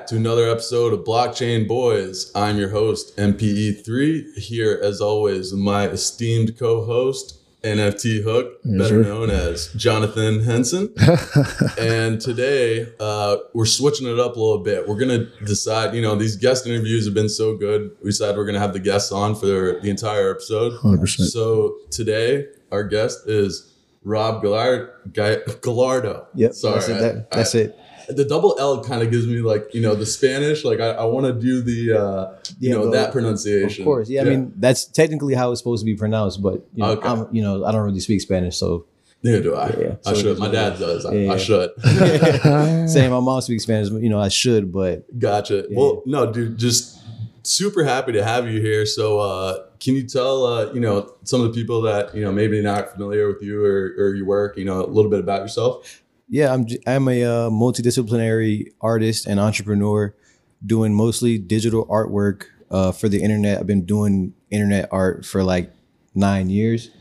to another episode of Blockchain Boys. I'm your host, MPE3, here as always with my esteemed co-host, NFT Hook, better known as Jonathan Henson. And today, we're switching it up a little bit. We're going to decide, these guest interviews have been so good. We decided we're going to have the guests on for the entire episode. 100%. So today, our guest is Rob Gallardo. Yep. Sorry. That's it. The double L kind of gives me the Spanish. I want to do that pronunciation. Of course. Yeah. I mean, that's technically how it's supposed to be pronounced, but okay. I don't really speak Spanish, so. Neither do I. Yeah. I should. My dad does. I should. Saying my mom speaks Spanish, but I should, but. Gotcha. Yeah. Well, no, dude, just super happy to have you here. So, can you tell, some of the people that, maybe not familiar with you or your work, a little bit about yourself? Yeah, I'm a multidisciplinary artist and entrepreneur doing mostly digital artwork for the internet. I've been doing internet art for like 9 years.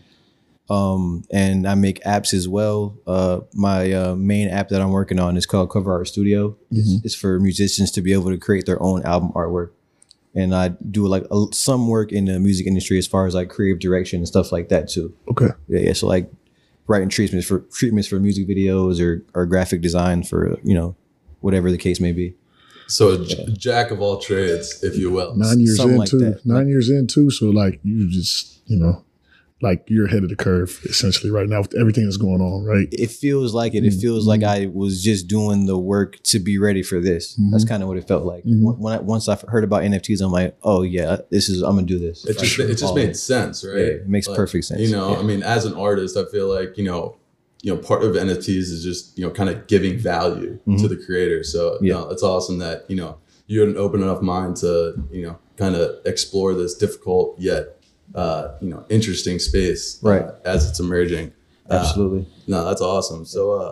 And I make apps as well. My main app that I'm working on is called Cover Art Studio. It's for musicians to be able to create their own album artwork. And I do some work in the music industry as far as like creative direction and stuff like that too. Okay. Yeah. So like writing treatments for music videos or graphic design for, whatever the case may be. So jack of all trades, if you will. 9 years Something into like that. 9 years into. So like you just, you're ahead of the curve essentially right now with everything that's going on, right? It feels like it. It feels like I was just doing the work to be ready for this. That's kind of what it felt like. Once I heard about NFTs, I'm like, oh yeah, I'm gonna do this. It just made sense, right? Yeah, it makes perfect sense. I mean, as an artist, I feel like, part of NFTs is just, kind of giving value to the creator. So, it's awesome that, you had an open enough mind to, kind of explore this difficult yet, interesting space, right, as it's emerging. Absolutely. No, that's awesome. So,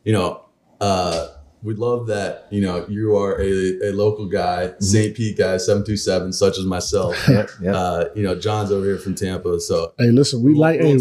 we love that, you are a local guy, St. Pete guy, 727, such as myself. John's over here from Tampa. So hey, listen, we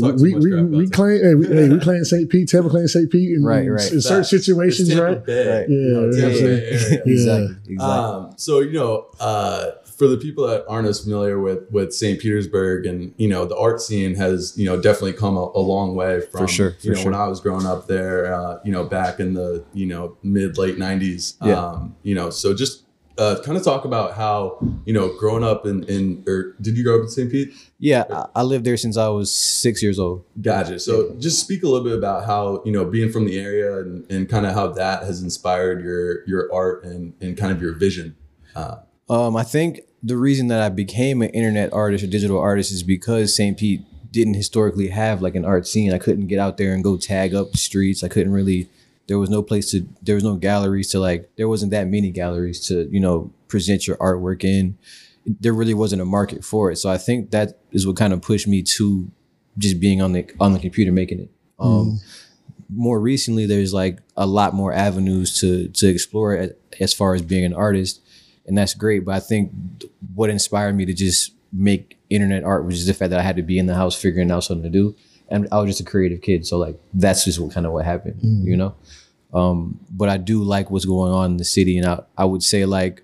claim St. Pete, Tampa claim St. Pete in certain situations, it's right? Bay, Tampa Bay. Exactly. So, for the people that aren't as familiar with St. Petersburg and, the art scene has, definitely come a long way from, for sure. when I was growing up there, back in the, late 90s. So just kind of talk about how, growing up or did you grow up in St. Pete? Yeah, I lived there since I was 6 years old. Gotcha. So just speak a little bit about how, being from the area and kind of how that has inspired your art and kind of your vision. I think the reason that I became an internet artist or digital artist is because St. Pete didn't historically have like an art scene. I couldn't get out there and go tag up the streets. I couldn't really, there was no galleries to there wasn't that many galleries to, present your artwork in. There really wasn't a market for it. So I think that is what kind of pushed me to just being on the computer making it. More recently, there's like a lot more avenues to explore as far as being an artist. And that's great. But I think what inspired me to just make internet art was just the fact that I had to be in the house figuring out something to do. And I was just a creative kid. So that's just what happened, But I do like what's going on in the city. And I would say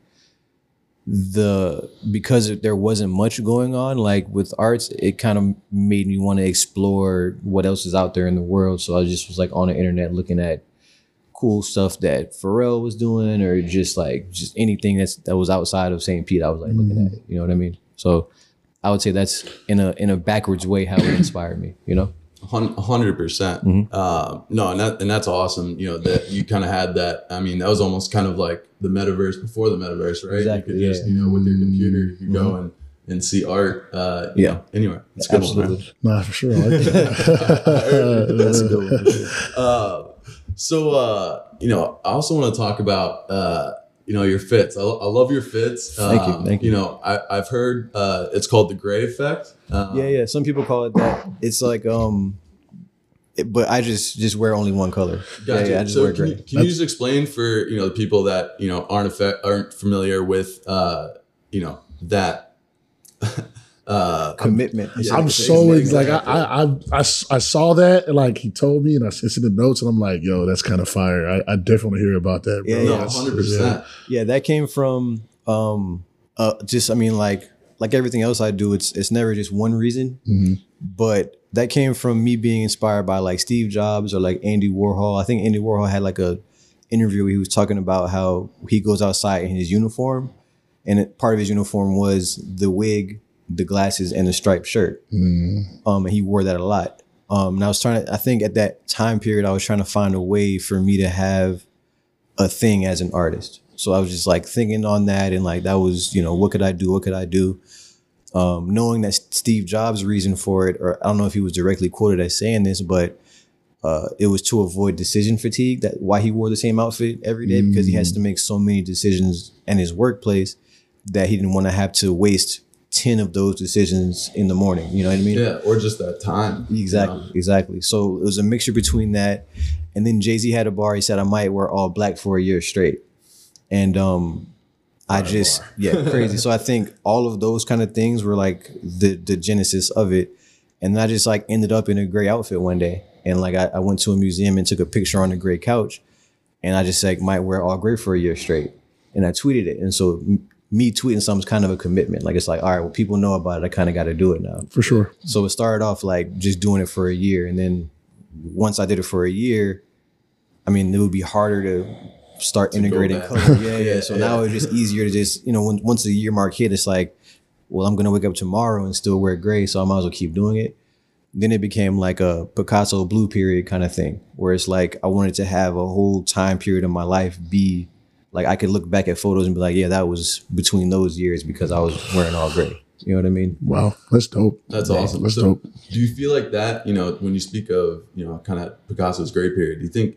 because there wasn't much going on, with arts, it kind of made me want to explore what else is out there in the world. So I just was on the internet looking at cool stuff that Pharrell was doing, or just anything that was outside of St. Pete. I was looking at it, you know what I mean? So I would say that's in a backwards way how it inspired me, 100%. No, and that's awesome. That you kind of had that. I mean, that was almost kind of like the metaverse before the metaverse, right? Exactly, you could just, with your computer, you could go and see art. Anyway, it's good. Absolutely. Nah, for sure. I like that. That's a good one. For sure. So, I also want to talk about, your fits. I love your fits. Thank you. I've heard it's called the gray effect. Yeah. Some people call it that. It's but I just wear only one color. Gotcha. Yeah, I just wear gray. Can you just explain for, the people that, aren't familiar with, that Commitment. I'm so like I saw that and like he told me and it's in the notes and I'm like, yo, that's kind of fire. I definitely want to hear about that, bro. Yeah, No, 100%. Yeah, that came from just I mean like everything else I do, it's never just one reason, but that came from me being inspired by like Steve Jobs or like Andy Warhol. I think Andy Warhol had like a interview where he was talking about how he goes outside in his uniform, and part of his uniform was the wig, the glasses, and the striped shirt. And he wore that a lot. And I think at that time period, I was trying to find a way for me to have a thing as an artist. So I was just like thinking on that, and like that was, what could I do? What could I do? Knowing that Steve Jobs' reason for it, or I don't know if he was directly quoted as saying this, but it was to avoid decision fatigue. That why he wore the same outfit every day, because he has to make so many decisions in his workplace that he didn't want to have to waste 10 of those decisions in the morning. You know what I mean? Yeah, or just that time. Exactly. So it was a mixture between that, and then Jay-Z had a bar. He said I might wear all black for a year straight, and crazy. So I think all of those kind of things were like the genesis of it. And I just like ended up in a gray outfit one day. And like I went to a museum and took a picture on a gray couch. And I just like might wear all gray for a year straight. And I tweeted it. And so me tweeting something's kind of a commitment. Like it's like, all right, well, people know about it. I kind of got to do it now. For sure. So it started off like just doing it for a year. And then once I did it for a year, I mean, it would be harder to start integrating color. Yeah. So now it's just easier to just, once the year mark hit, it's like, well, I'm going to wake up tomorrow and still wear gray, so I might as well keep doing it. Then it became like a Picasso blue period kind of thing, where it's like I wanted to have a whole time period of my life be like I could look back at photos and be like, yeah, that was between those years because I was wearing all gray. You know what I mean? Wow, that's dope. That's awesome. That's dope. Do you feel like that, when you speak of, kind of Picasso's gray period, do you think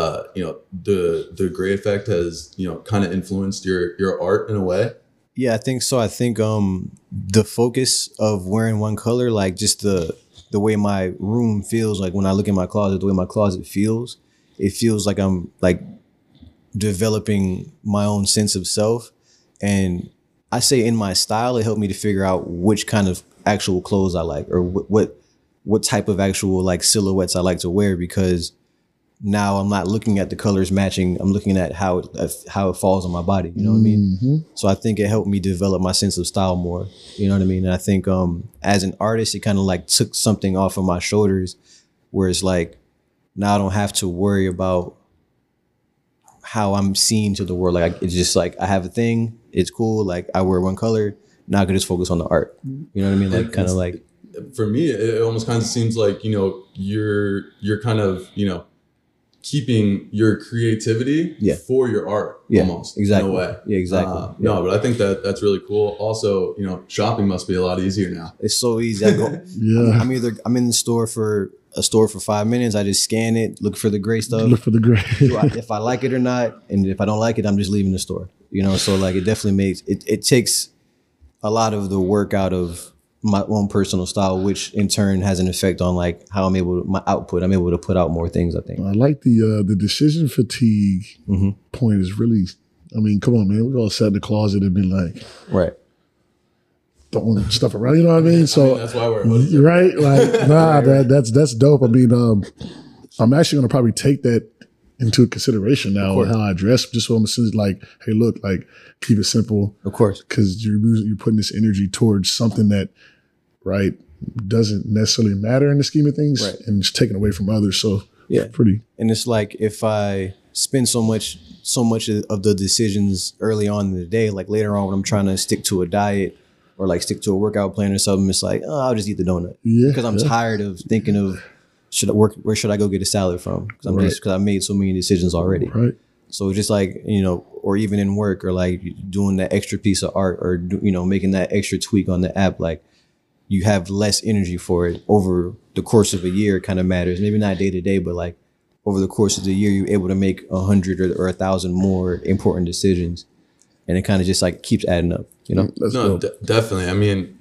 the gray effect has, kind of influenced your art in a way? Yeah, I think so. I think the focus of wearing one color, like just the way my room feels, like when I look in my closet, the way my closet feels, it feels like I'm like developing my own sense of self. And I say in my style, it helped me to figure out which kind of actual clothes I like, or what type of actual like silhouettes I like to wear, because now I'm not looking at the colors matching. I'm looking at how it falls on my body. You know what I mean? So I think it helped me develop my sense of style more. You know what I mean? And I think as an artist, it kind of like took something off of my shoulders, where it's like now I don't have to worry about how I'm seen to the world. Like it's just like I have a thing. It's cool. Like I wear one color. Now I can just focus on the art. You know what I mean? Like kind of like. For me, it almost kind of seems like you're kind of keeping your creativity for your art almost exactly in a way. Yeah, exactly. No, but I think that's really cool. Also, shopping must be a lot easier now. It's so easy. I go, I'm in the store for 5 minutes. I just scan it, look for the gray stuff. Look for the gray. If I like it or not, and if I don't like it, I'm just leaving the store. So like it definitely makes it takes a lot of the work out of my own personal style, which in turn has an effect on like how I'm able to put out more things, I think. I like the decision fatigue point is really, I mean, come on, man. We've all sat in the closet and been like, right, throwing stuff around, you know what I mean? So that's why we're hoodies. Right? Like, that's dope. I mean, I'm actually going to probably take that into consideration now, how I dress, just so I'm like, hey, look, like, keep it simple. Of course. Because you're putting this energy towards something that, right, doesn't necessarily matter in the scheme of things, and it's taken away from others. So pretty. And it's like if I spend so much of the decisions early on in the day, like later on when I'm trying to stick to a diet or like stick to a workout plan or something, it's like, oh, I'll just eat the donut. Because I'm tired of thinking of where should I go get a salad from? Because I made so many decisions already. Right. So just like, or even in work, or like doing that extra piece of art, or making that extra tweak on the app, like you have less energy for it over the course of a year. It kind of matters. Maybe not day to day, but like over the course of the year, you're able to make 100 or 1,000 more important decisions, and it kind of just like keeps adding up. Definitely. I mean,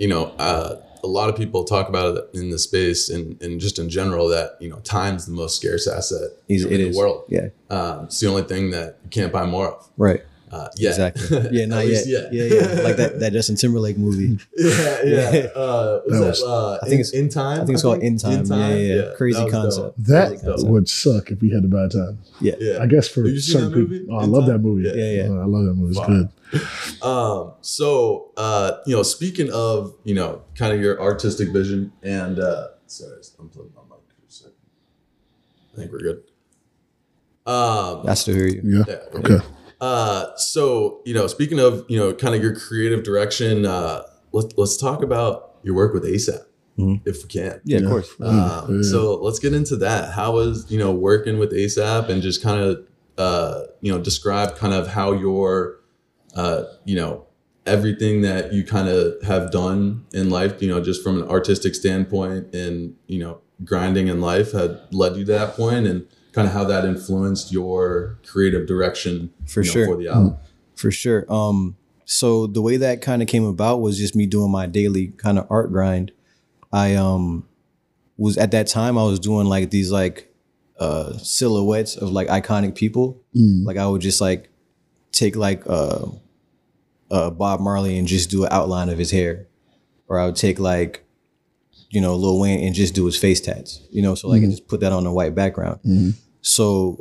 a lot of people talk about it in the space and just in general that, time's the most scarce asset in the world. Yeah. It's the only thing that you can't buy more of. Right. Yeah, Exactly. Yeah, not yet. Yeah. Like that Justin Timberlake movie. yeah. I think it's In Time. I think it's called In Time. Yeah. Crazy that concept. That would suck if we had a bad time. Yeah. I guess for Have you seen certain that movie? people. Oh, I In love Time? that movie. Yeah. I love that movie. It's good. So speaking of, kind of your artistic vision and, sorry, I'm putting my mic for a second. I think we're good. I still hear you. Yeah. Okay. Okay. So, speaking of, kind of your creative direction, let's talk about your work with ASAP, if we can. Yeah, of course. So let's get into that. How was, working with ASAP, and just kind of, describe kind of how your, everything that you kind of have done in life, just from an artistic standpoint and, grinding in life had led you to that point, and kind of how that influenced your creative direction for sure for the album. For sure. So the way that kind of came about was just me doing my daily kind of art grind. I was at that time I was doing like these like silhouettes of like iconic people. Like I would just like take like Bob Marley and just do an outline of his hair, or I would take like Lil Wayne and just do his face tats, so like and just put that on a white background. So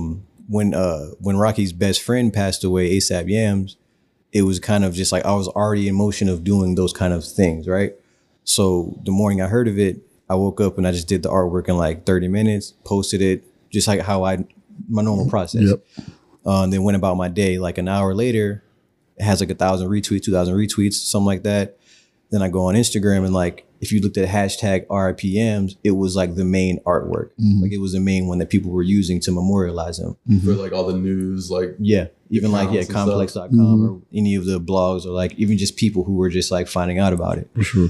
when Rocky's best friend passed away, ASAP Yams, it was kind of just like I was already in motion of doing those kind of things, right? So the morning I heard of it, I woke up and I just did the artwork in like 30 minutes, posted it, just like how my normal process. Then went about my day. Like an hour later, it has like 1,000 retweets, 2,000 retweets, something like that. Then I go on Instagram, and like if you looked at hashtag RIPMs, it was like the main artwork. Like it was the main one that people were using to memorialize him. For like all the news, like even like complex.com or any of the blogs, or like even just people who were just like finding out about it. For sure.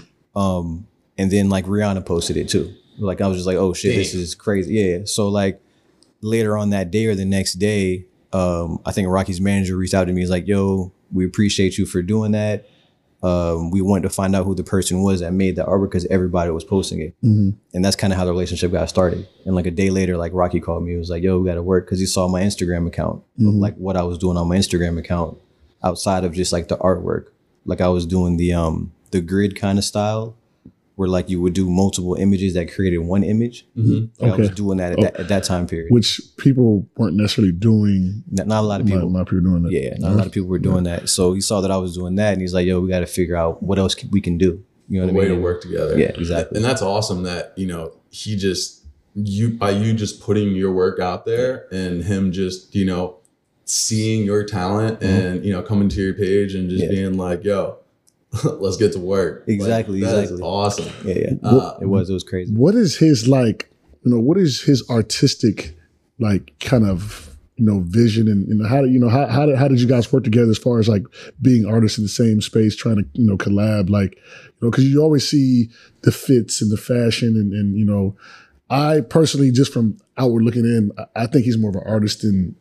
And then like Rihanna posted it too. Like I was just like, oh shit, this is crazy. Yeah. So like later on that day or the next day, I think Rocky's manager reached out to me. He's like, yo, we appreciate you for doing that. We wanted to find out who the person was that made the artwork, because everybody was posting it. And that's kind of how the relationship got started. And like a day later, like Rocky called me. He was like, yo, we got to work, because he saw my Instagram account, of like what I was doing on my Instagram account outside of just like the artwork. Like I was doing the grid kind of style, where like you would do multiple images that created one image. I was doing that at that time period. Which people weren't necessarily doing. Not a lot of people. Not a lot of people doing that. Yeah, not a lot of people were doing that. So he saw that I was doing that, and he's like, yo, we got to figure out what else we can do. You know what I mean? Way to work together. Yeah, exactly. And that's awesome that, he just, by you just putting your work out there, and him just, seeing your talent and, coming to your page and just being like, yo, let's get to work. Exactly. Like, that is awesome. Yeah. It was crazy. What is his like, what is his artistic like kind of, vision, and how did you guys work together as far as like being artists in the same space, trying to, collab, like, because you always see the fits and the fashion and I personally, just from outward looking in, I think he's more of an artist than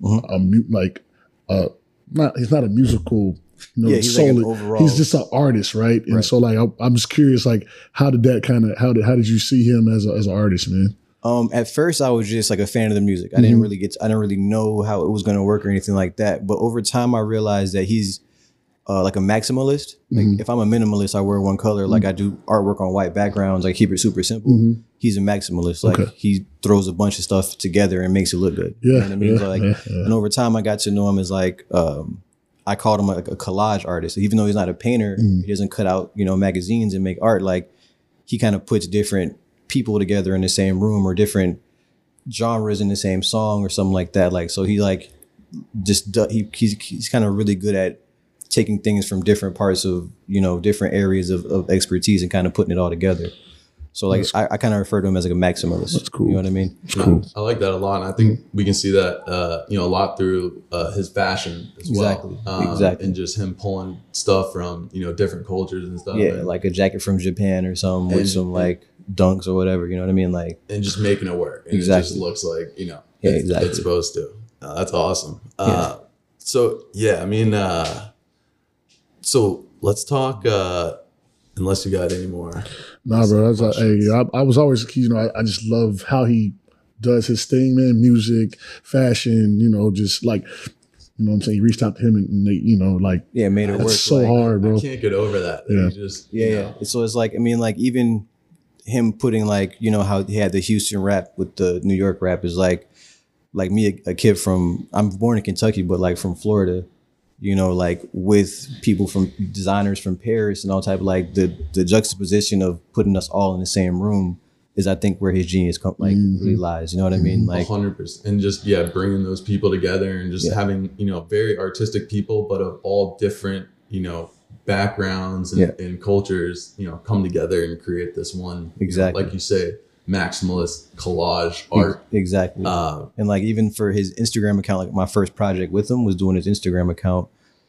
he's not a musical. He's like an overall. He's just an artist, right? And so like I'm just curious, like how did you see him as an artist, man? At first I was just like a fan of the music. I didn't really know how it was going to work or anything like that. But over time I realized that he's like a maximalist. Like if I'm a minimalist, I wear one color. Like I do artwork on white backgrounds. I keep it super simple. He's a maximalist. Like he throws a bunch of stuff together and makes it look good. You know what I mean? And over time I got to know him as like, I called him like a collage artist. Even though he's not a painter, he doesn't cut out, magazines and make art. Like he kind of puts different people together in the same room, or different genres in the same song or something like that. Like, so he like just, he's kind of really good at taking things from different parts of, different areas of expertise and kind of putting it all together. So like I kind of refer to him as like a maximalist. That's cool. You know what I mean? That's cool. I like that a lot. And I think we can see that, a lot through his fashion as well. Exactly. And just him pulling stuff from, different cultures and stuff. Yeah, and, like a jacket from Japan or something with some like dunks or whatever. You know what I mean? Like, and just making it work. And exactly. It just looks like, exactly. It's supposed to. That's awesome. So, yeah, I mean, so let's talk, unless you got any more. Nah, bro. I was always, I just love how he does his thing, man. Music, fashion, just like You know what I'm saying? He reached out to him and they, you know, like, Yeah, made it that's work. so like, hard, bro. I can't get over that. Yeah. You just, you know. So it's like, I mean, like even him putting like, you know, how he had the Houston rap with the New York rap is like me, a kid from, I'm born in Kentucky, but like from Florida, you know, like with people from designers from Paris and all type of like the juxtaposition of putting us all in the same room is I think where his genius really lies. You know what I mean? Like 100%. And just, bringing those people together and just having, you know, very artistic people, but of all different, you know, backgrounds and cultures, you know, come together and create this one, Exactly. you know, like you say, maximalist collage art. Exactly. And like even for his Instagram account, like my first project with him was doing his Instagram account.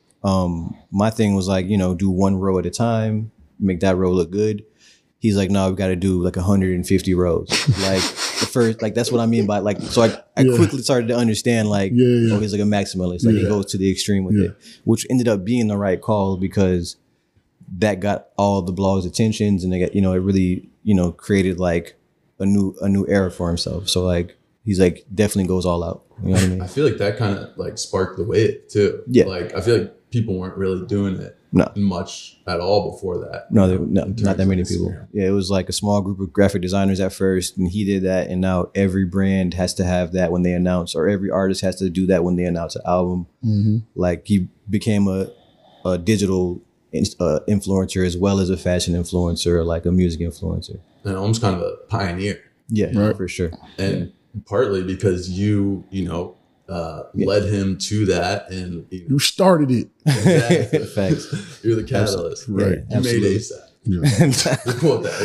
My thing was like, you know, do one row at a time, make that row look good. He's like, no, we got to do like 150 rows. Like the first, like that's what I mean by like. So I quickly started to understand like, oh, he's like a maximalist. Like he goes to the extreme with it, which ended up being the right call because that got all the blog's attentions and they got, you know, it really, you know, created like a new era for himself. So like he's like definitely goes all out. You know what I mean? I feel like that kind of like sparked the wave too. Yeah. Like I feel like people weren't really doing it much at all before that. No, not that many people. Yeah, it was like a small group of graphic designers at first, and he did that, and now every brand has to have that when they announce, or every artist has to do that when they announce an album. Mm-hmm. Like he became a digital influencer as well as a fashion influencer, like a music influencer, and almost kind of a pioneer. Yeah, for sure. And partly because you know. Led him to that, and you started it. Exactly. Facts. You're the catalyst, right? You made ASAP. Yeah. We'll quote that.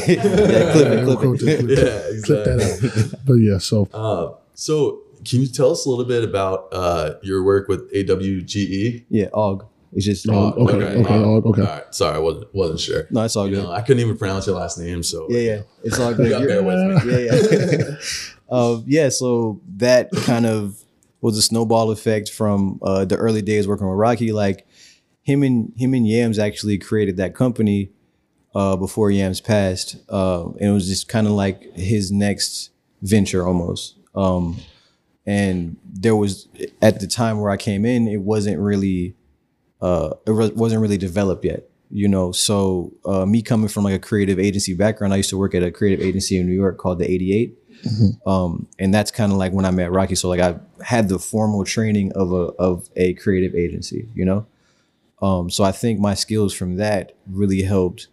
Clip it. Yeah, exactly. Clip that out. But yeah, so can you tell us a little bit about your work with AWGE? Yeah, AUG. It's just okay. All right. Sorry, I wasn't sure. No, it's all good. I couldn't even pronounce your last name, so it's all good. Bear with me. Yeah. So that kind of was a snowball effect from the early days working with Rocky. Like him and Yams actually created that company before Yams passed, and it was just kind of like his next venture almost. And there was at the time where I came in, it wasn't really developed yet. You know, so me coming from like a creative agency background, I used to work at a creative agency in New York called the 88. Mm-hmm. And that's kind of like when I met Rocky. So like I had the formal training of a creative agency, you know? So I think my skills from that really helped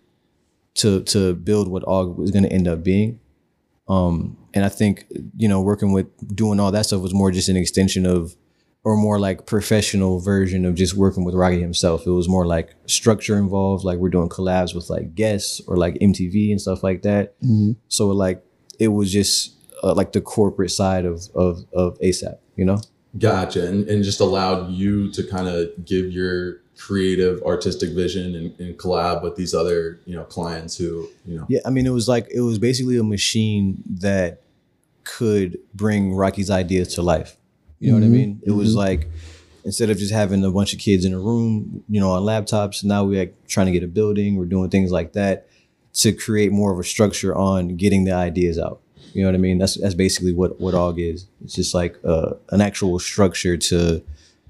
to build what AUG was going to end up being. And I think, you know, doing all that stuff was more just an extension of, or more like professional version of just working with Rocky himself. It was more like structure involved. Like we're doing collabs with like guests or like MTV and stuff like that. Mm-hmm. So like, it was just like the corporate side of ASAP, you know? Gotcha. And just allowed you to kind of give your creative artistic vision and collab with these other, you know, clients who, you know. Yeah, I mean, it was basically a machine that could bring Rocky's ideas to life. You know what I mean? It was like, instead of just having a bunch of kids in a room, you know, on laptops, now we're like trying to get a building, we're doing things like that to create more of a structure on getting the ideas out. You know what I mean? That's basically what AUG is. It's just like an actual structure to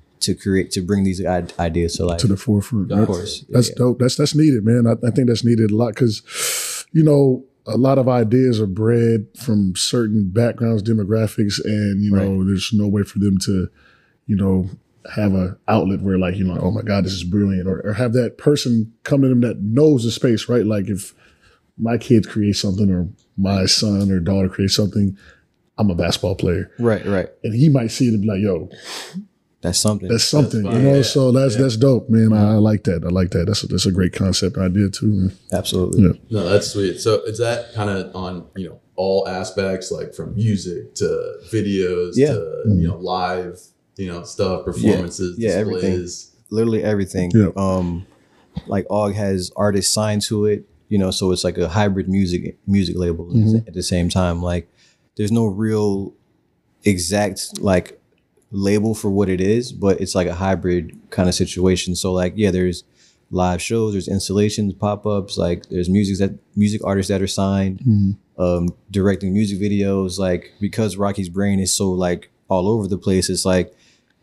bring these ideas to life, to the forefront. Of course, that's dope. That's needed, man. I think that's needed a lot because, you know, a lot of ideas are bred from certain backgrounds, demographics, and you know, there's no way for them to, you know, have an outlet where like, you know, oh my God, this is brilliant, or have that person come to them that knows the space, right? Like if my kids create something or my son or daughter creates something, I'm a basketball player. Right. And he might see it and be like, yo, that's something. That's you know? Yeah. So that's dope, man. I like that. That's a great concept and idea too, man. Absolutely. Yeah. No, that's sweet. So is that kind of on, you know, all aspects, like from music to videos to, you know, live, you know, stuff, performances, displays. Everything. Literally everything. Yeah. Like AUG has artists signed to it, you know, so it's like a hybrid music label at the same time. Like there's no real exact like label for what it is, but it's like a hybrid kind of situation. So like, yeah, there's live shows, there's installations, pop-ups, like there's music artists that are signed, directing music videos. Like because Rocky's brain is so like all over the place, it's like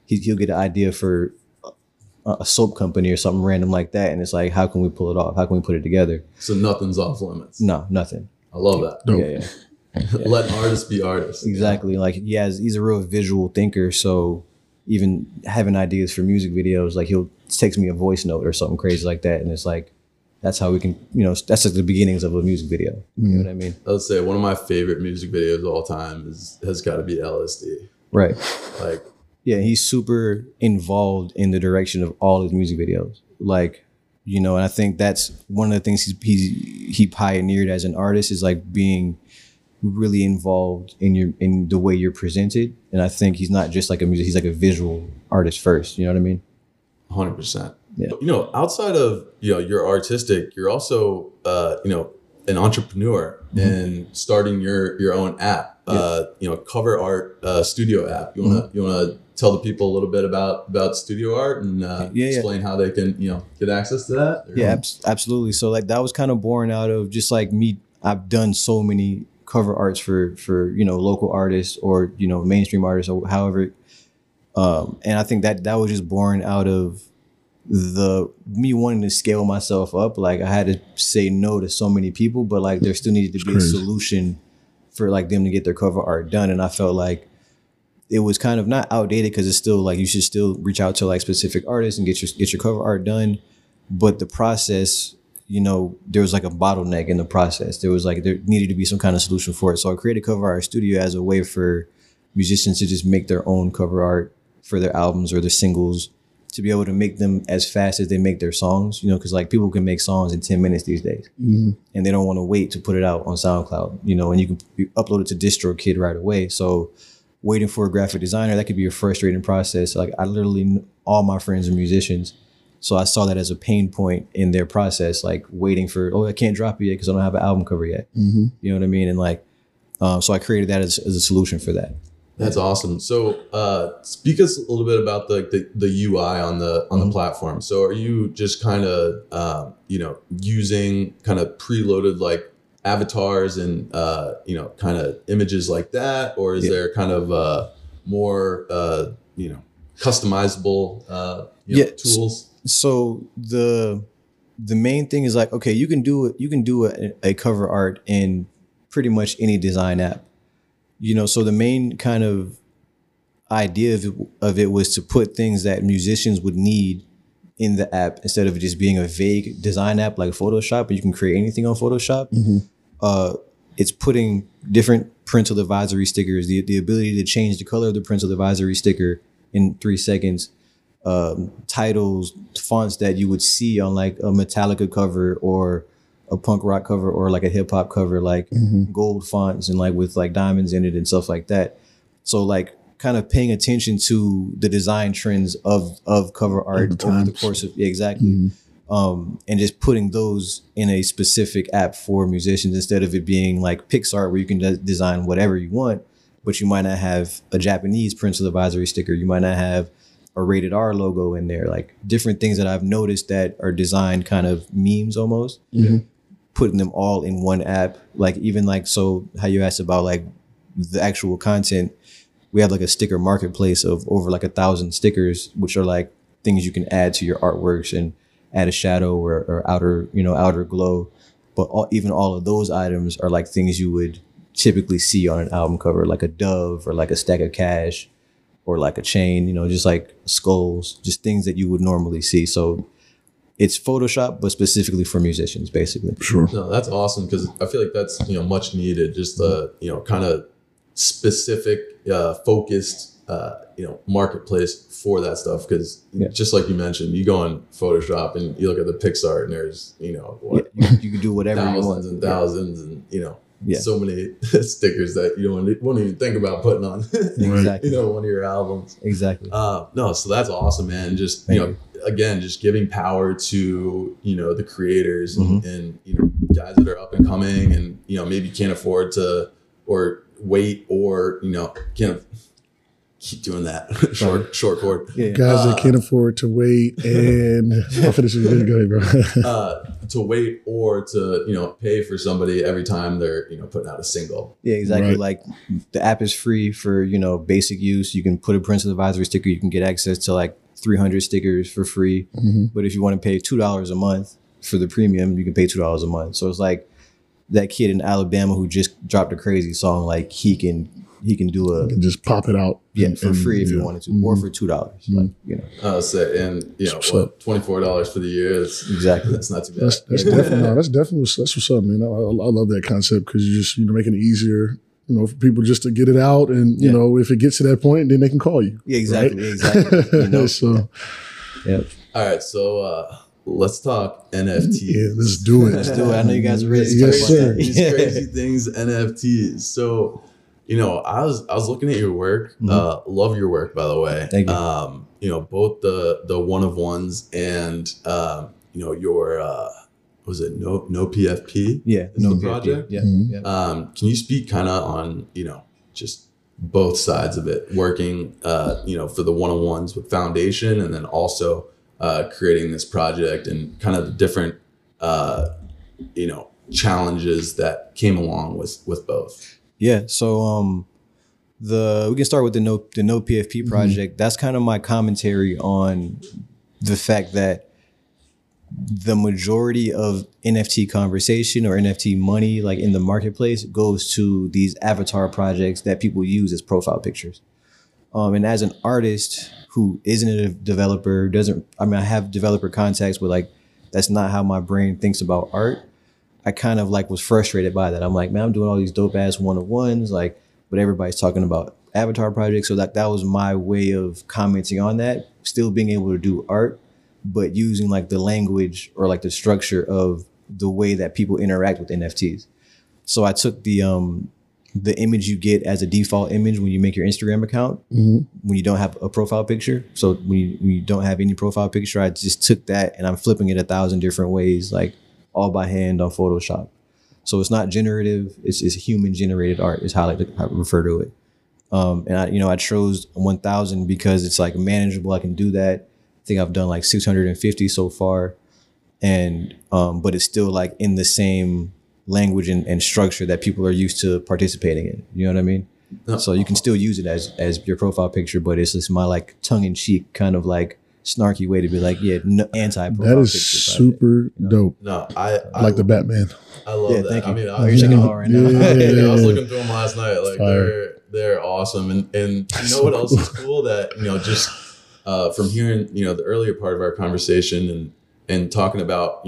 he'll get an idea for a soap company or something random like that, and it's like, how can we pull it off? How can we put it together? So nothing's off limits. No, nothing. I love that. Dope. Yeah. Let artists be artists. Exactly. Like he's a real visual thinker. So even having ideas for music videos, like he'll text me a voice note or something crazy like that, and it's like, that's how we can, that's like the beginnings of a music video. You know what I mean? I would say one of my favorite music videos of all time has got to be LSD. Right. Like, yeah, he's super involved in the direction of all his music videos. Like, and I think that's one of the things he pioneered as an artist, is like being really involved in the way you're presented. And I think he's not just like he's like a visual artist first. You know what I mean? 100%. Yeah. Outside of, you're artistic, you're also, an entrepreneur and starting your own app, cover art studio app. You want to tell the people a little bit about studio art and explain how they can, get access to that? Or? Yeah, absolutely. So like that was kind of born out of just like me. I've done so many cover arts for local artists or, mainstream artists or however. And I think that was just born out of me wanting to scale myself up. Like I had to say no to so many people, but like there still needed to be a solution for like them to get their cover art done. And I felt like it was kind of not outdated, because it's still like you should still reach out to like specific artists and get your cover art done. But the process, there was like a bottleneck in the process. There needed to be some kind of solution for it. So I created Cover Art Studio as a way for musicians to just make their own cover art for their albums or their singles, to be able to make them as fast as they make their songs, because like people can make songs in 10 minutes these days, and they don't want to wait to put it out on SoundCloud, and you can upload it to DistroKid right away. So waiting for a graphic designer, that could be a frustrating process. Like all my friends are musicians. So I saw that as a pain point in their process, like waiting for, I can't drop it yet because I don't have an album cover yet. You know what I mean? And like, so I created that as a solution for that. That's awesome. So speak us a little bit about the UI on the platform. So are you just kind of, using kind of preloaded like avatars and, kind of images like that? Or is there kind of more, customizable tools? So the main thing is like, okay, you can do a cover art in pretty much any design app. So the main kind of idea of it was to put things that musicians would need in the app instead of it just being a vague design app like Photoshop, and you can create anything on Photoshop. It's putting different parental advisory stickers, the ability to change the color of the parental advisory sticker in 3 seconds, titles, fonts that you would see on like a Metallica cover or a punk rock cover or like a hip hop cover, like gold fonts and like with like diamonds in it and stuff like that. So like kind of paying attention to the design trends of cover art over the course of and just putting those in a specific app for musicians instead of it being like Pixar where you can design whatever you want, but you might not have a Japanese parental advisory sticker. You might not have a rated R logo in there, like different things that I've noticed that are designed kind of memes almost. Putting them all in one app, like even like, so how you asked about like the actual content, we have like a sticker marketplace of over like 1,000 stickers, which are like things you can add to your artworks and add a shadow or outer glow. But even all of those items are like things you would typically see on an album cover, like a dove or like a stack of cash or like a chain, just like skulls, just things that you would normally see. So it's Photoshop, but specifically for musicians, basically. Sure. No, that's awesome, because I feel like that's much needed. Just kind of specific, focused, marketplace for that stuff. Because just like you mentioned, you go on Photoshop and you look at the Pixar, and there's what you can do whatever you want. Thousands and thousands, and so many stickers that you won't even think about putting on. Exactly. One of your albums. Exactly. No, so that's awesome, man. Just again, just giving power to the creators and guys that are up and coming and maybe can't afford to or wait or can't keep doing that short cord. Guys that can't afford to wait and I'll finish it. Go ahead, bro. To wait or to pay for somebody every time they're putting out a single. Yeah, exactly. Right. Like the app is free for basic use. You can put a parental advisory sticker. You can get access to like 300 stickers for free. Mm-hmm. But if you want to pay $2 a month for the premium, you can pay $2 a month. So it's like that kid in Alabama who just dropped a crazy song. Like he can do you can just pop it out. For free if you wanted to, or for $2. Mm-hmm. Like and $24 for the year. Exactly. That's not too bad. That's definitely what's up, man. I love that concept because you just making it easier. For people just to get it out, and if it gets to that point, then they can call you. Yeah, exactly, right? Exactly. So, yep. All right, so let's talk NFTs. Yeah, let's do it. I know you guys are ready. Yes, sir. These crazy things, NFTs. So, I was looking at your work. Mm-hmm. Love your work, by the way. Thank you. Both the one of ones and your was it no PFP? Yeah, no PFP. Project. Yeah. Mm-hmm. Can you speak kind of on just both sides of it, working for the one of ones with Foundation, and then also creating this project and kind of the different challenges that came along with both. Yeah, so we can start with the no PFP project. Mm-hmm. That's kind of my commentary on the fact that the majority of NFT conversation or NFT money, like in the marketplace, goes to these avatar projects that people use as profile pictures. And as an artist who isn't a developer, I have developer contacts, but like that's not how my brain thinks about art. I kind of like was frustrated by that. I'm like, man, I'm doing all these dope ass one-of-ones, like, but everybody's talking about avatar projects. So that was my way of commenting on that, still being able to do art, but using like the language or like the structure of the way that people interact with NFTs. So I took the image you get as a default image when you make your Instagram account, mm-hmm. when you don't have a profile picture. So when you don't have any profile picture, I just took that and I'm flipping it 1,000 different ways, like all by hand on Photoshop. So it's not generative, it's human generated art is how I refer to it. And I chose 1,000 because it's like manageable. I can do that. I think I've done like 650 so far. And, but it's still like in the same language and structure that people are used to participating in. You know what I mean? So you can still use it as your profile picture, but it's just my like tongue in cheek kind of like snarky way to be like, anti-profile that is picture super dope. No, I like the Batman. I love that. Thank you. I mean, you're checking them out right now. I was looking through them last night. Like they're awesome. And you know what else is cool that just from hearing the earlier part of our conversation and talking about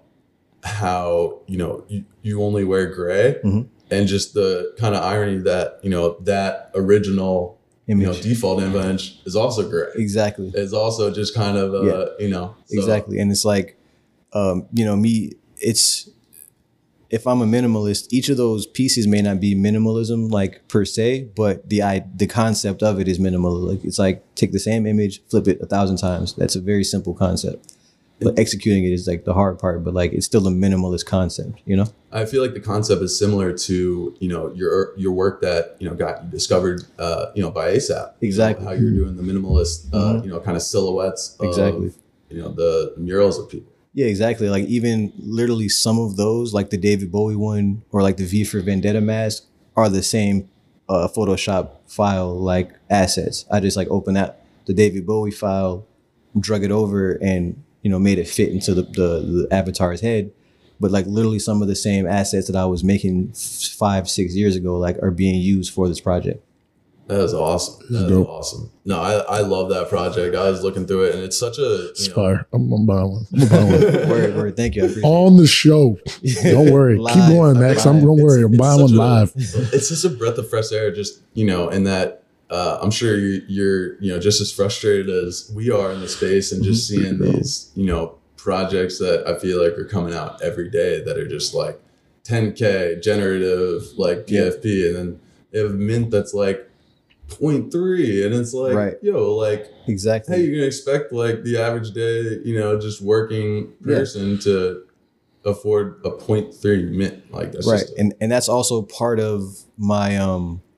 how you only wear gray, mm-hmm. and just the kind of irony that that original image. Default image is also gray. Exactly. It's also just kind of so. Exactly. And it's like me, it's, if I'm a minimalist, each of those pieces may not be minimalism like per se, but the concept of it is minimal. Like it's like take the same image, flip it 1,000 times. That's a very simple concept. But executing it is like the hard part, but like it's still a minimalist concept, I feel like the concept is similar to, your work that, got you discovered, by ASAP. Exactly. How you're doing the minimalist, mm-hmm. Kind of silhouettes of, exactly. The murals of people. Yeah, exactly. Like even literally some of those, like the David Bowie one or like the V for Vendetta mask are the same Photoshop file, like assets. I just like opened the David Bowie file, drug it over and, made it fit into the avatar's head. But like literally some of the same assets that I was making 5-6 years ago, like are being used for this project. That is awesome. That is awesome. No, I love that project. I was looking through it and it's such a fire. I'm buying one. Word. Thank you. I appreciate on the show. Don't worry. Keep going, Max. Don't worry. I'm buying one live. It's just a breath of fresh air, just, in that I'm sure you're just as frustrated as we are in the space and just seeing these, projects that I feel like are coming out every day that are just like 10K generative, like PFP, and then they have a mint that's like 0.3, and it's like, right. Like exactly. Hey, you're gonna expect like the average day, just working person to afford a 0.3 mint, like that's right. And that's also part of my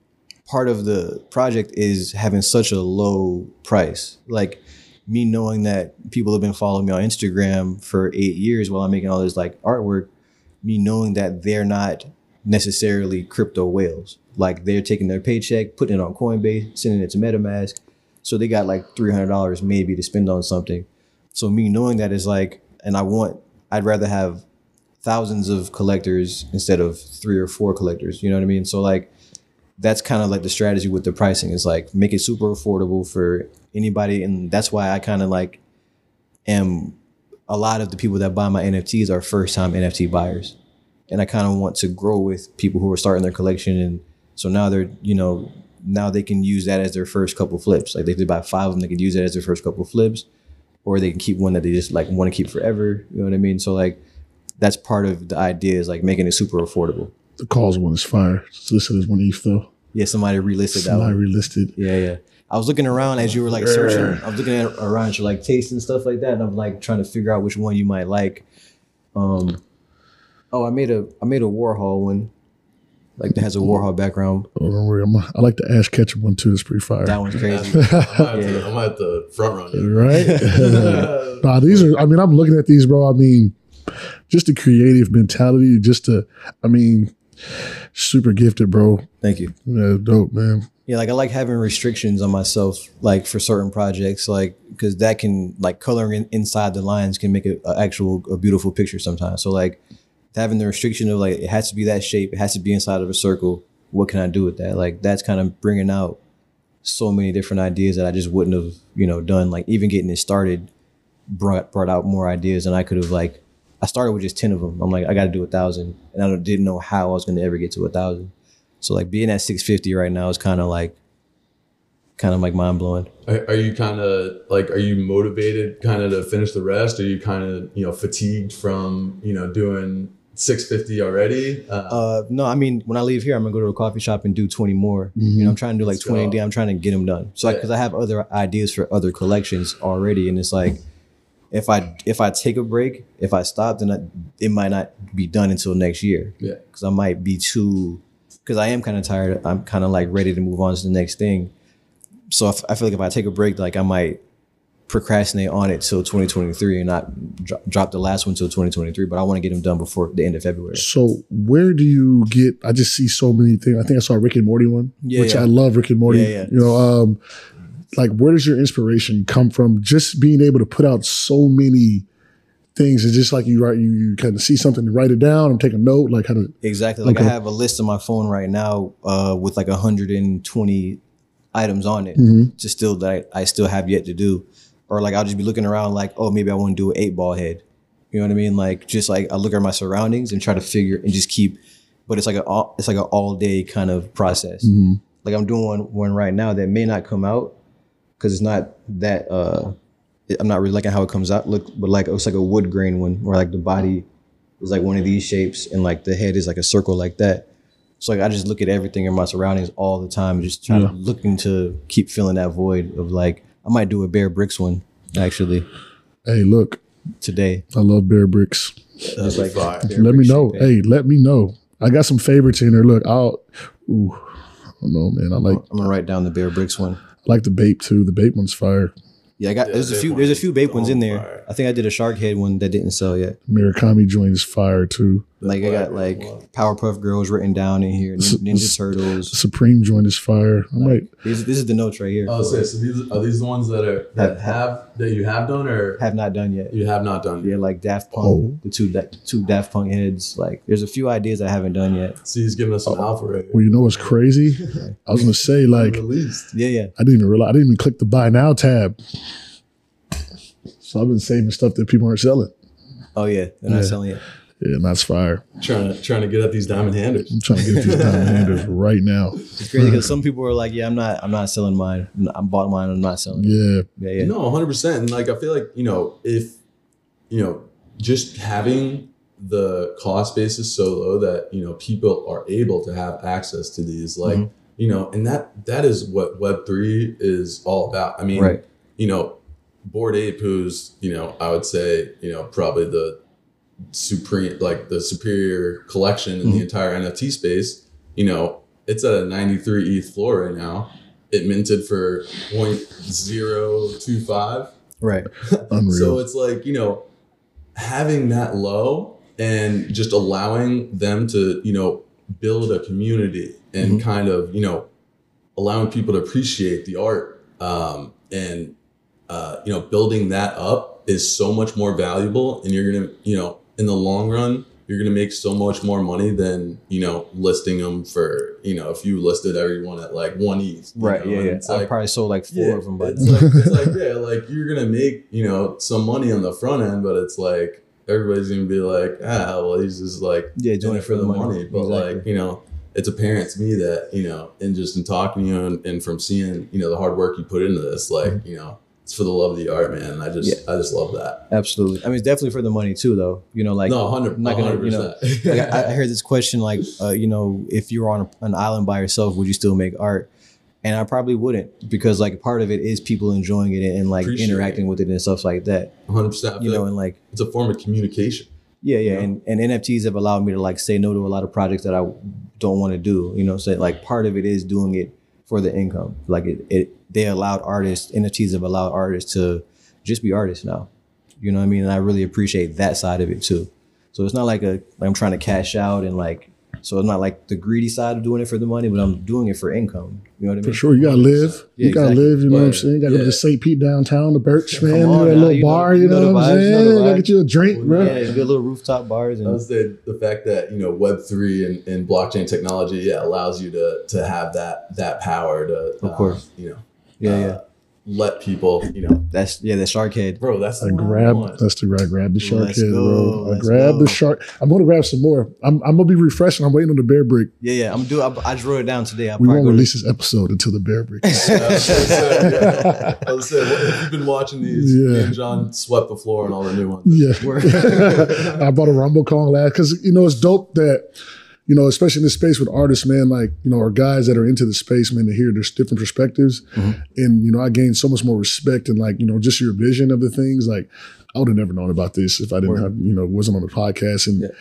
part of the project is having such a low price. Like me knowing that people have been following me on Instagram for 8 years while I'm making all this like artwork, me knowing that they're not necessarily crypto whales. Like they're taking their paycheck, putting it on Coinbase, sending it to MetaMask. So they got like $300 maybe to spend on something. So me knowing that is like, and I'd rather have thousands of collectors instead of 3 or 4 collectors. You know what I mean? So like, that's kind of like the strategy with the pricing is like make it super affordable for anybody. And that's why I kind of like am a lot of the people that buy my NFTs are first time NFT buyers. And I kind of want to grow with people who are starting their collection. And so now they're, you know, now they can use that as their first couple flips. Like if they buy 5 of them, they can use that as their first couple flips, or they can keep one that they just like want to keep forever. You know what I mean? So like that's part of the idea is like making it super affordable. The cause one is fire. It's listed as 1 ETH though. Yeah, somebody relisted that Somebody one. Relisted. Yeah. I was looking around as you were like searching. I was looking around your like taste and stuff like that, and I'm like trying to figure out which one you might like. I made a Warhol one, like that has a Warhol background. Oh, don't worry, I like the Ash Ketchum one too. It's pretty fire. That one's crazy. I might have to front run you. Right? Nah, these are. I mean, I'm looking at these, bro. I mean, just the creative mentality. Super gifted, bro. Thank you. Yeah, dope, man. Yeah, like I like having restrictions on myself, like for certain projects, like because that can like coloring inside the lines can make a beautiful picture sometimes. So like having the restriction of like it has to be that shape, it has to be inside of a circle. What can I do with that? Like that's kind of bringing out so many different ideas that I just wouldn't have done. Like even getting it started brought out more ideas than I could have. Like I started with just 10 of them. I'm like I got to do 1,000, and I didn't know how I was going to ever get to 1,000. So like being at 650 right now is kind of like mind blowing. Are you kind of like, are you motivated kind of to finish the rest? Are you kind of, fatigued from, doing 650 already? No, I mean, when I leave here, I'm gonna go to a coffee shop and do 20 more. I'm trying to do like 20 a day. I'm trying to get them done. So because I have other ideas for other collections already. And it's like, if I take a break, if I stop, then it might not be done until next year. Yeah. Because I might be because I am kind of tired. I'm kind of like ready to move on to the next thing. So I feel like if I take a break, like I might procrastinate on it till 2023 and not drop the last one till 2023. But I want to get them done before the end of February. So where do you get? I just see so many things. I think I saw a Rick and Morty one, which I love. Rick and Morty. Yeah. Like where does your inspiration come from? Just being able to put out so many things. It's just like you kind of see something and write it down and take a note. Like how to exactly. Like I have a list on my phone right now with like 120 items on it, just still that I still have yet to do. Or like I'll just be looking around like, oh, maybe I want to do an 8-ball head. You know what I mean? Like just like I look at my surroundings and try to figure and just keep. But it's like an all day kind of process. Like I'm doing one right now that may not come out because it's not that. I'm not really liking how it comes out. But like it's like a wood grain one where like the body is like one of these shapes and like the head is like a circle like that. So like I just look at everything in my surroundings all the time, just trying to looking to keep filling that void of like I might do a Bear Bricks one actually. Hey, look today. I love Bear Bricks. That's like fire. Let me know. Hey, let me know. I got some favorites in there. Look, I don't know, man. I'm gonna write down the Bear Bricks one. I like the Bape too. The Bape one's fire. Yeah, there's a few Bape ones in there. Fire. I think I did a Shark Head one that didn't sell yet. Murakami joint is fire too. Like I got like Powerpuff Girls written down in here, Ninja Turtles. Supreme joint is fire. This is the notes right here. Oh, so these the ones that you have done or have not done yet? You have not done. Yeah, like Daft Punk, the two Daft Punk heads. Like there's a few ideas I haven't done yet. See, he's giving us an alpha right here. Well, you know what's crazy? I was gonna say like Yeah. I didn't even realize. I didn't even click the buy now tab. So I've been saving stuff that people aren't selling. Oh yeah, they're not selling it. Yeah, and that's fire. Trying to get at these diamond handers. I'm trying to get at these diamond handers right now. It's crazy because some people are like, "Yeah, I'm not selling mine. I'm bought mine. I'm not selling it." Yeah. No, 100%. And like I feel like if just having the cost basis so low that people are able to have access to these, like and that is what Web3 is all about. I mean, right. Bored Ape, who's I would say probably the superior collection in the entire NFT space, it's at a 93 ETH floor right now. It minted for 0.025. Right. Unreal. So it's like, you know, having that low and just allowing them to, you know, build a community and kind of, you know, allowing people to appreciate the art and, you know, building that up is so much more valuable. And you're going to, you know, in the long run, you're going to make so much more money than, you know, listing them for, you know, if you listed everyone at like 1 ETH. Right. Know? Yeah. It's like, I probably sold like 4 of them. But it's like, yeah, like you're going to make, you know, some money on the front end, but it's like, everybody's going to be like, well, he's just like, doing it for the money. But exactly. like, you know, it's apparent to me that, you know, and just in talking to you and from seeing, you know, the hard work you put into this, like, you know, it's for the love of the art, man. I just love that. Absolutely. I mean, it's definitely for the money too, though. You know, like, no, 100%. I'm not gonna, you know, like I heard this question, like, you know, if you were on an island by yourself, would you still make art? And I probably wouldn't, because like part of it is people enjoying it and like interacting with it and stuff like that. 100%. You know, and like it's a form of communication. Yeah. And NFTs have allowed me to like say no to a lot of projects that I don't want to do. You know, so like part of it is doing it for the income. Like they allowed artists, NFTs have allowed artists to just be artists now. You know what I mean? And I really appreciate that side of it too. So it's not like I'm trying to cash out and like, so it's not like the greedy side of doing it for the money, but I'm doing it for income. You know what I mean? For sure. You got to live. You got to live. You know what I'm saying? You got to go to St. Pete downtown, the Birch, man. You know that little bar, you know what I'm saying? Got to get you a drink, bro. Yeah, good little rooftop bars. And I would say the fact that, you know, Web3 and blockchain technology, allows you to have that power to, of course, you know, let people, you know. That's the shark head. Bro, that's I grab the shark Let's head, go, bro. I grab the shark. I'm going to grab some more. I'm going to be refreshing. I'm waiting on the bear brick. Yeah. I just wrote it down today. We won't release this episode until the bear brick. I was saying, if you've been watching these, me and John swept the floor on all the new ones. Yeah. I bought a Rumble Kong last because, you know, it's dope that, you know, especially in this space with artists, man, like, you know, or guys that are into the space, man, to hear there's different perspectives. And, you know, I gained so much more respect and like, you know, just your vision of the things. Like, I would have never known about this if I didn't have, you know, wasn't on the podcast. And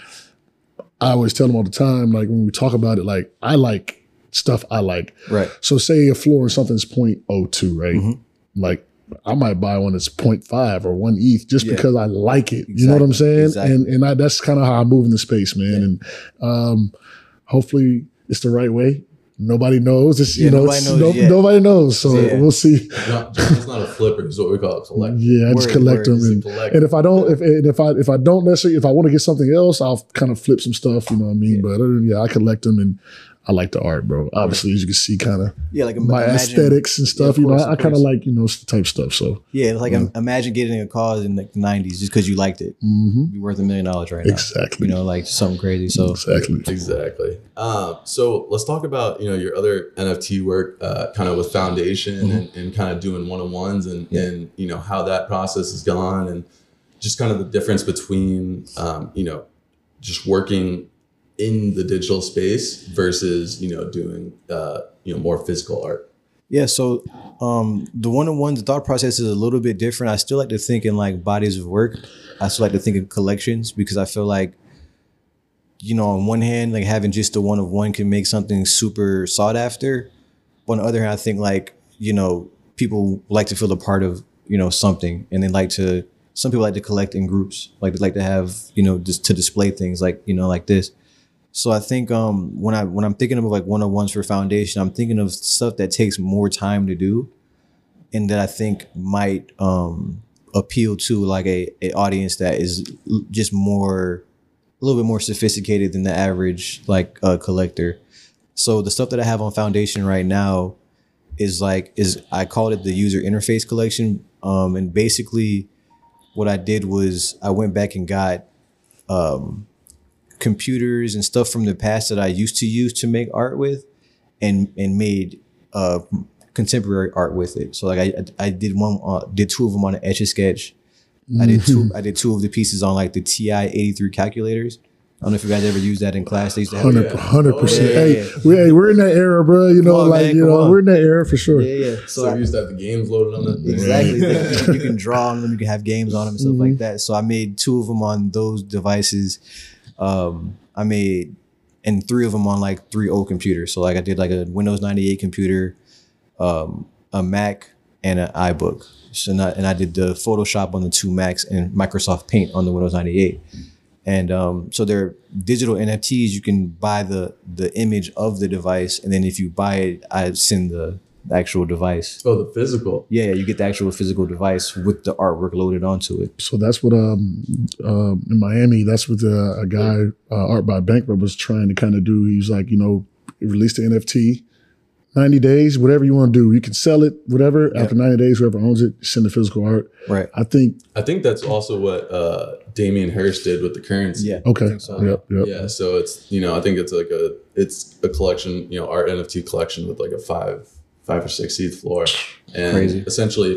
I always tell them all the time, like when we talk about it, like I like stuff I like. Right. So say a floor or something's 0.02, right? Like I might buy one that's 0.5 or 1 ETH just because I like it. You know what I'm saying? Exactly. And that's kind of how I move in the space, man. And hopefully it's the right way. Nobody knows. It's, you know, nobody knows. So we'll see. John's not a flipper. It's what we call a collector. Yeah, I just collect them. And if I don't, if I don't necessarily, if I want to get something else, I'll kind of flip some stuff. You know what I mean? But other than, I collect them and I like the art, bro. Obviously, as you can see, kind of like my aesthetics and stuff. Course, I kind of like, you know, type stuff. So like imagine getting a cause in like the 90s just because you liked it. It'd be worth $1 million right now. Exactly. You know, like something crazy. So exactly. So let's talk about, you know, your other NFT work, kind of with Foundation and kind of doing one-on-ones and you know how that process has gone and just kind of the difference between you know, just working in the digital space versus, you know, doing, you know, more physical art. Yeah. So the one-on-ones, the thought process is a little bit different. I still like to think in like bodies of work. I still like to think in collections because I feel like, you know, on one hand, like having just the one-of-one can make something super sought after. But on the other hand, I think like, you know, people like to feel a part of, you know, something, and some people like to collect in groups, like they like to have, you know, just to display things like, you know, like this. So I think when I'm thinking of like one-on-ones for Foundation, I'm thinking of stuff that takes more time to do and that I think might appeal to like a audience that is just a little bit more sophisticated than the average like collector. So the stuff that I have on Foundation right now is I called it the user interface collection. And basically what I did was I went back and got computers and stuff from the past that I used to use to make art with and made contemporary art with it. So like I did two of them on an Etch-a-Sketch. I did two of the pieces on like the TI-83 calculators. I don't know if you guys ever used that in class. They used to have 100%. We're in that era, bro. You know, we're in that era for sure. Yeah. So we used to have the games loaded on it. Exactly. You can draw on them. You can have games on them and stuff like that. So I made two of them on those devices. I made and 3 of them on like 3 old computers. So like I did like a Windows 98 computer, a Mac, and an iBook. So and I did the Photoshop on the 2 Macs and Microsoft Paint on the Windows 98. And so they're digital NFTs. You can buy the image of the device, and then if you buy it, I send the actual device. Oh, the physical. Yeah, you get the actual physical device with the artwork loaded onto it. So that's what in Miami, that's what a guy Art by Bankrupt was trying to kind of do. He's like, release the NFT, 90 days, whatever you want to do. You can sell it, whatever. After 90 days, whoever owns it, send the physical art. Right. I think that's also what Damien Hirst did with the currency. Yeah. Okay. I think so. Yep. Yeah. So it's I think it's like a collection, art NFT collection with like a 5 or 6 seat floor. And Crazy. essentially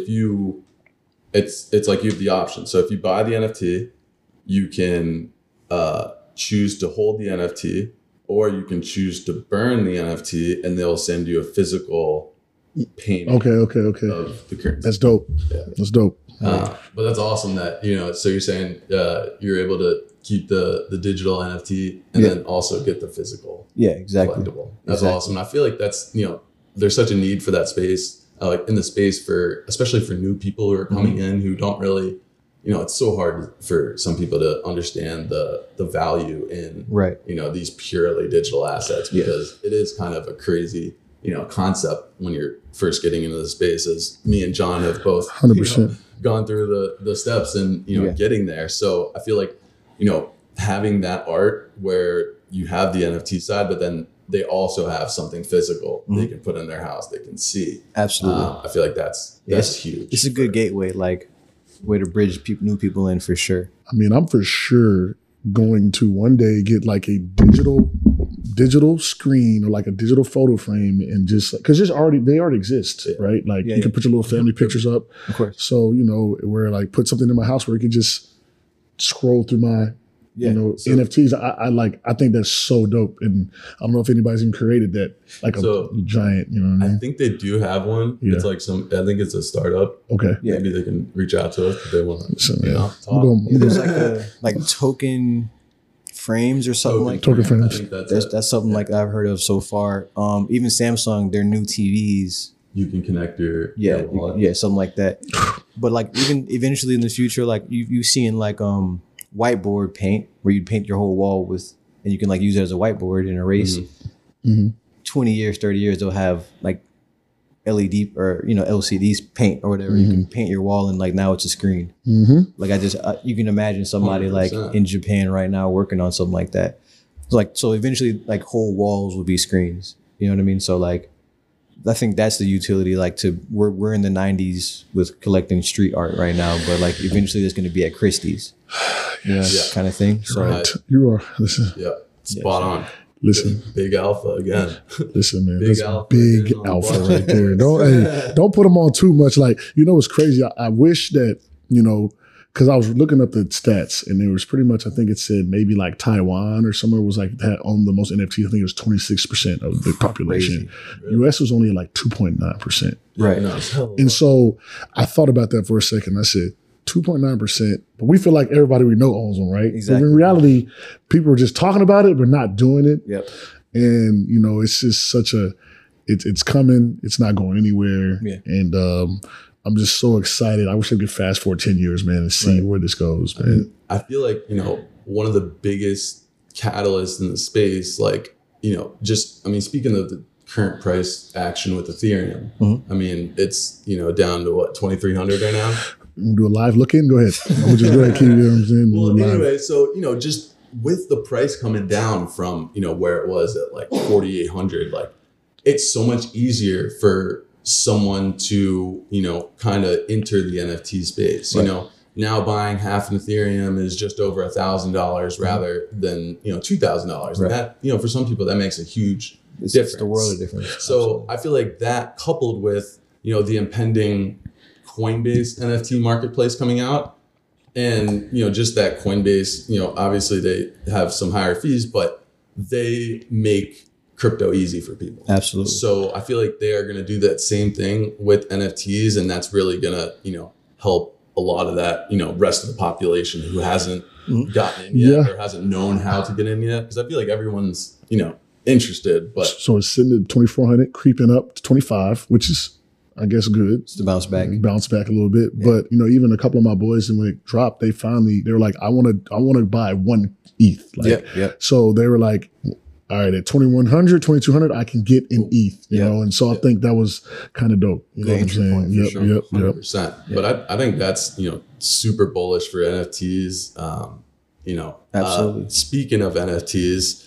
it's like you have the option. So if you buy the NFT, you can choose to hold the NFT, or you can choose to burn the NFT and they'll send you a physical painting Okay. of the currency. That's dope. Yeah. That's dope. But that's awesome that, so you're saying you're able to keep the digital NFT and then also get the physical Yeah, exactly. collectible. That's Exactly. awesome. And I feel like that's, there's such a need for that space, like in the space especially for new people who are coming in who don't really, it's so hard for some people to understand the value in, Right. these purely digital assets, because it is kind of a crazy, concept when you're first getting into the space, as me and John have both 100%. gone through the steps and, getting there. So I feel like, having that art where you have the NFT side, but then they also have something physical they can put in their house, they can see. Absolutely. I feel like that's huge. It's a good gateway, like way to bridge new people in for sure. I mean, I'm for sure going to one day get like a digital screen or like a digital photo frame, and just because they already exist, right? Like you can put your little family pictures up. Of course. So, where like put something in my house where you can just scroll through my NFTs. I think that's so dope. And I don't know if anybody's even created that, like a giant, I think they do have one. Yeah. It's like I think it's a startup. Okay. Yeah. Maybe they can reach out to us if they want to, I'm There's gonna- like token frames or something like Token I frames. think that's something like I've heard of so far. Even Samsung, their new TVs, you can connect your yeah, something like that. But like even eventually in the future, like you seeing like whiteboard paint, where you paint your whole wall with, and you can like use it as a whiteboard and erase. 20 years, 30 years, they'll have like LED or LCDs paint or whatever. You can paint your wall and like now it's a screen. Like you can imagine somebody 100%. like in Japan right now working on something like that. So eventually like whole walls will be screens. You know what I mean? So like I think that's the utility. Like we're in the 90s with collecting street art right now, but like eventually there's going to be at Christie's, kind of thing. So Right. You are. Listen. Yeah. Spot on. Listen. Big alpha again. Listen, man. Big That's alpha big again on the alpha blockchain. right there. Don't put them on too much. Like, what's crazy? I wish that, because I was looking up the stats, and there was pretty much, I think it said maybe like Taiwan or somewhere was like that on the most NFTs. I think it was 26% of the population. US was only like 2.9%. Right. No, it's hella And so I thought about that for a second. I said 2.9%, but we feel like everybody we know owns them, right? Exactly. But in reality, people are just talking about it, but not doing it. Yep. And, it's just it's coming. It's not going anywhere. Yeah. And I'm just so excited. I wish I could fast forward 10 years, man, and see where this goes, man. I feel like, one of the biggest catalysts in the space, like, speaking of the current price action with Ethereum, I mean, it's, down to what, 2,300 right now? Do a live look in? Go ahead. I'm gonna just go ahead and keep you know what I'm saying. Well, Do a live. anyway, so, just with the price coming down from, where it was at like 4,800, like it's so much easier for someone to, kind of enter the NFT space, now buying half an Ethereum is just over $1,000 rather than, $2,000. Right. And that, for some people that makes a huge It's difference. the world of difference. So I feel like that coupled with, the impending Coinbase NFT marketplace coming out, and, just that Coinbase, obviously they have some higher fees, but they make crypto easy for people. Absolutely. So I feel like they are going to do that same thing with NFTs, and that's really going to, help a a lot of that, rest of the population who hasn't gotten in yet or hasn't known how to get in yet? Because I feel like everyone's, interested, but so it's sitting at 2,400, creeping up to 25, which is, I guess, good. It's to bounce back. Bounce back a little bit. Yeah. But, even a couple of my boys, and when it dropped, they were like, I want to buy 1 ETH. Like, so they were like, all right, at 2,100, 2,200, I can get an ETH, you know? And so I think that was kind of dope. You know what I'm saying? Yep, 100%. But I think that's, super bullish for NFTs. Absolutely. Speaking of NFTs,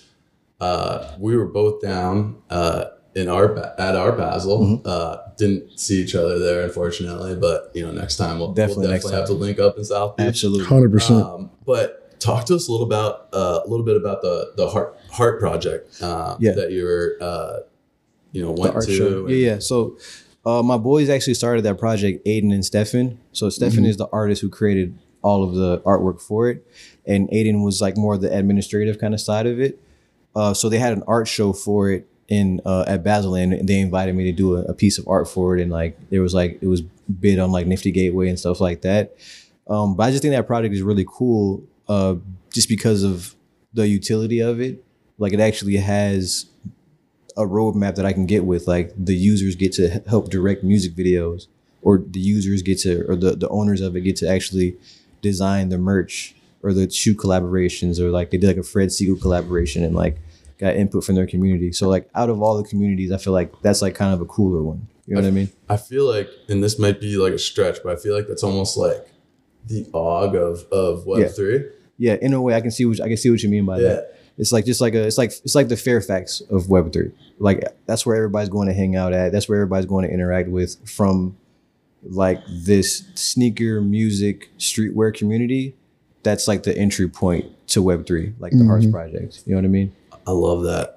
we were both down at our Basel. Didn't see each other there, unfortunately, but next time we'll definitely have to link up in South Beach. Absolutely, 100%. But talk to us a little bit about the Heart project that you were went to. Show. So my boys actually started that project, Aiden and Stefan. So Stefan is the artist who created all of the artwork for it, and Aiden was like more the administrative kind of side of it. So they had an art show for it at Basel, and they invited me to do a piece of art for it, and it was bid on like Nifty Gateway and stuff like that. But I just think that project is really cool, just because of the utility of it. Like, it actually has a roadmap that I can get with. Like, the users get to help direct music videos, or the users get to, or the owners of it get to actually design the merch or the shoe collaborations, or like they did like a Fred Siegel collaboration and like got input from their community. So like, out of all the communities, I feel like that's like kind of a cooler one. You know what I mean? I feel like, and this might be like a stretch, but I feel like that's almost like the OG of Web3. Yeah, in a way, I can see what you mean by that. It's like it's like the Fairfax of Web3. Like, that's where everybody's going to hang out at. That's where everybody's going to interact with, from like this sneaker, music, streetwear community. That's like the entry point to Web3, like the Hearts project. You know what I mean? I love that.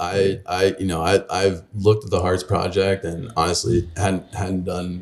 I've looked at the Hearts project and honestly hadn't done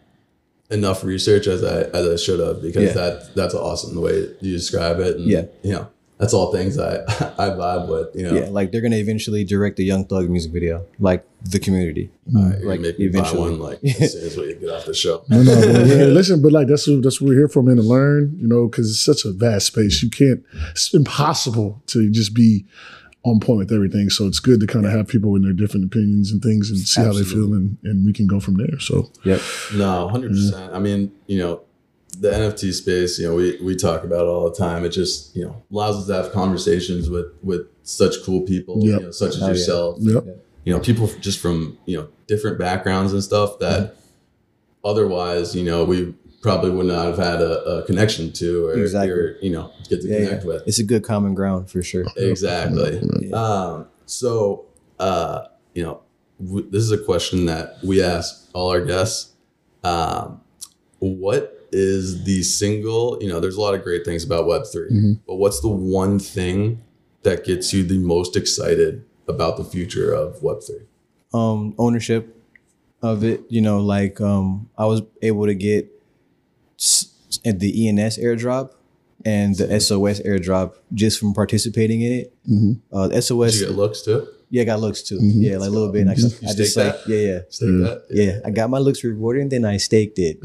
enough research as I should have, because that's awesome the way you describe it. And that's all things I vibe with. Like, they're gonna eventually direct the Young Thug music video, like the community. You're like, make me eventually buy one as soon as we get off the show. No, listen, but like that's what we're here for, man, to learn. Because it's such a vast space. It's impossible to just be on point with everything. So it's good to kind of have people in their different opinions and things and see how they feel, and we can go from there. So no, 100%. I mean, the NFT space, we talk about it all the time. It just, allows us to have conversations with such cool people, such as yourself. People just from, different backgrounds and stuff that otherwise, we probably would not have had a connection to, or get to connect with. It's a good common ground for sure. Exactly. This is a question that we ask all our guests. What is the single, there's a lot of great things about Web3, but what's the one thing that gets you the most excited about the future of Web3? Ownership of it. I was able to get at the ENS airdrop and the SOS airdrop just from participating in it. SOS. Did you get looks too? Yeah, I got looks too. Yeah, like a little bit. And I just like, I got my looks rewarded, and then I staked it.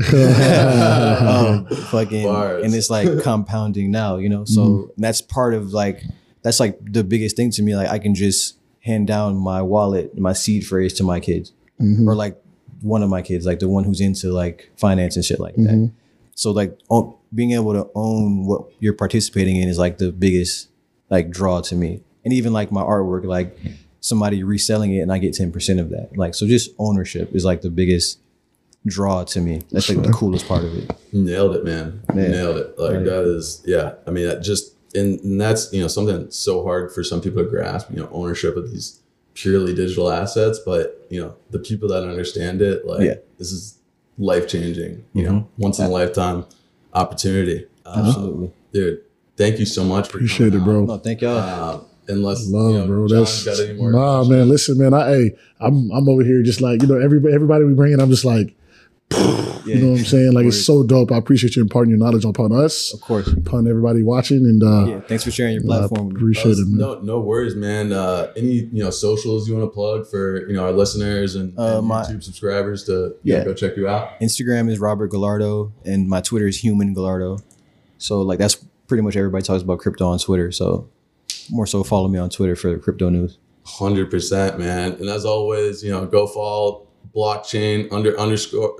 And it's like compounding now, So that's part of that's like the biggest thing to me. Like, I can just hand down my wallet, my seed phrase to my kids, or like one of my kids, like the one who's into like finance and shit like that. So like being able to own what you're participating in is like the biggest like draw to me. And even like my artwork, like somebody reselling it and I get 10% of that. Like, so just ownership is like the biggest draw to me. That's like the coolest part of it. Nailed it, man. Nailed it. Like, that is, I mean, that just, and that's, something that's so hard for some people to grasp, ownership of these purely digital assets. But, the people that understand it, like, this is life-changing, once in a lifetime opportunity. Absolutely. Dude, thank you so much. Appreciate it, bro. No, thank y'all. Unless bro, John's got any more man. Listen, man. I'm over here just like everybody we bring in. I'm just like You know what I'm saying? Like, it's so dope. I appreciate you imparting your knowledge upon us. Of course. Upon everybody watching. And yeah, thanks for sharing your platform. I appreciate it, man. No worries, man. Any socials you want to plug for our listeners and my YouTube subscribers to go check you out? Instagram is Robert Gallardo, and my Twitter is Human Gallardo. So like that's pretty much everybody talks about crypto on Twitter. So more so follow me on Twitter for the crypto news. 100%, man. And as always, go follow blockchain underscore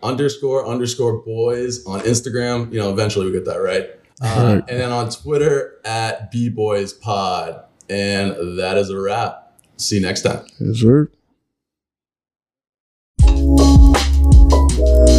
boys on Instagram. Eventually we get that right. And then on Twitter at bboyspod. And that is a wrap. See you next time. Yes, sir.